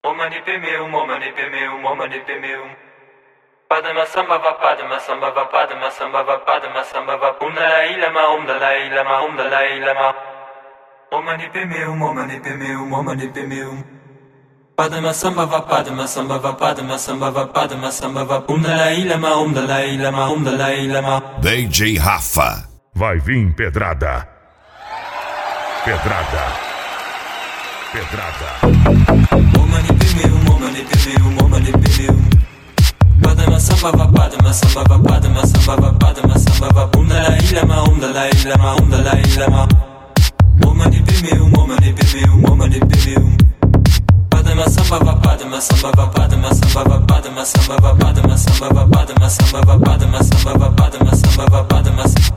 Omani pemeu, omani pemeu, omani pemeu. Padma samba va, padma samba va, padma samba va, padma samba va. La ilama. Omani pemeu, omani pemeu, omani pemeu. Padma samba va, padma samba va, padma samba va, padma samba va. La ilama. DJ Rafa. Vai vir pedrada. Pedrada. Omani pemeu, omani pemeu, omani pemeu. Padma samba va, padma samba va, padma samba va, padma samba va. La ilama. Omani pemeu, omani pemeu, omani pemeu. Padma samba va, padma samba va, padma samba va, padma samba va, padma samba va, padma samba va, padma samba va, padma samba va, padma samba.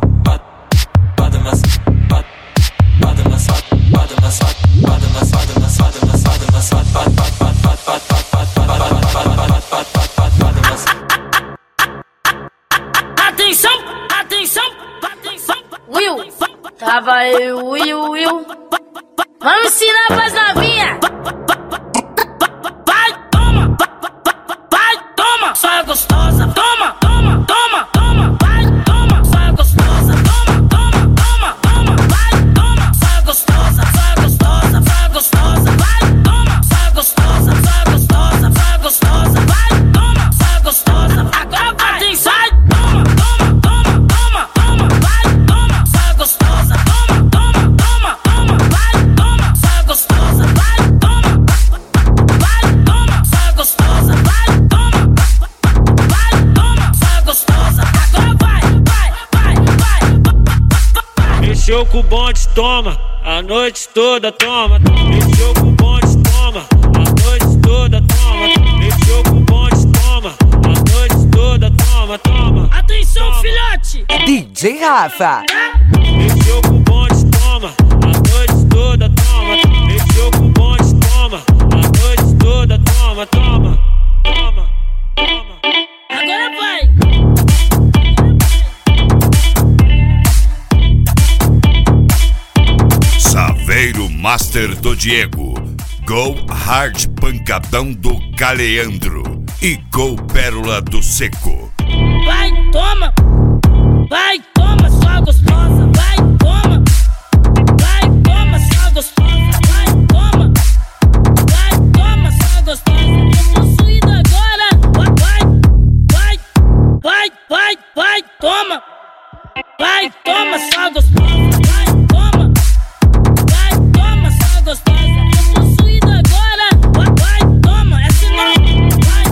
Will, tava eu, Will. Vamos ensinar pras novinhas. Vai, toma, só é gostosa. Toma, vai, toma, só é gostosa. Toma, vai, toma, só é gostosa. Vai, toma, só é gostosa. Vai, toma, só é gostosa. Agora vai, sai, toma, vai, toma, só é gostosa. Toma, vai, toma, só é gostosa. Vai, toma, só é gostosa. Vai, toma, só é gostosa. Agora vai. Mexeu com o bonde, toma, a noite toda, toma. Mexeu com o bonde, toma, a noite toda, toma. Mexeu com o bonde, toma, a noite toda, toma. Atenção, filhote! DJ Rafa. Mexeu com o bonde, toma, a noite toda, toma. Mexeu com o bonde, toma, a noite toda, toma. Agora vai! Saveiro Master do Diego. Go Hard Pancadão do Caleandro. E Go Pérola do Seco. Vai, toma, só gostosa. Vai, toma, só gostosa. Vai, toma, só gostosa. Tô possuído agora. Vai, toma. Vai, toma, só gostosa. Vai, toma, só gostosa. Tô possuído agora. Vai, toma, é sinal. Vai,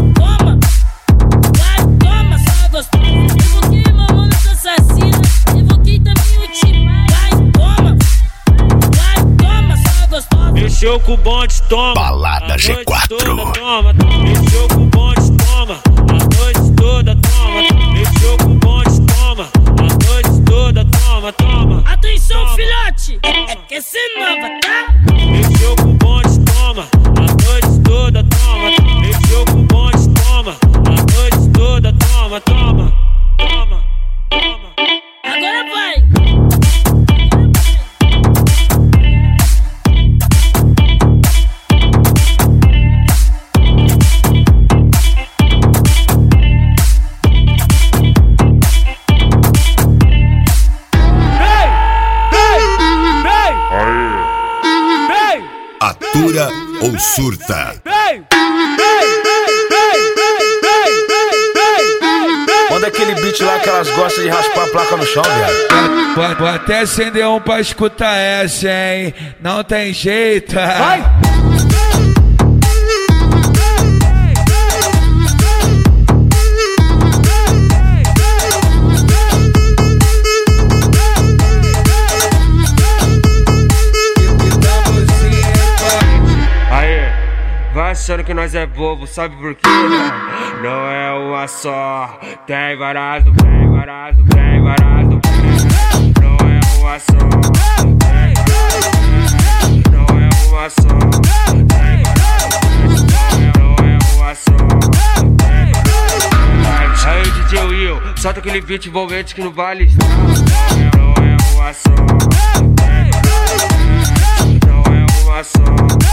toma, só gostosa. Evoquei mamão nessa assassina. Evoquei também o Timar. Vai, toma, só gostosa. Mexeu com o bonde, toma. Balada a noite G4. toda, toma. Mexeu com o bonde, toma. A noite toda, toma. Mexeu com o bonde, toma. A noite toda, toma. Atenção, filhote! É que essa é nova, tá? Mexeu com o bonde, toma. A noite toda, toma. Mexeu com o bonde, toma. A noite toda, toma. Agora vai! Atura ou surta? Manda aquele beat lá que elas gostam de raspar a placa no chão, viado. Vou até acender um pra escutar essa, hein? Não tem jeito. Vai! Vai achando que nós é bobo, sabe por quê? Não é uma só, tem várias. Não é uma só, não é uma só, Aí DJ Will, solta aquele beat envolvente que não vale. Não é uma só, não é uma só.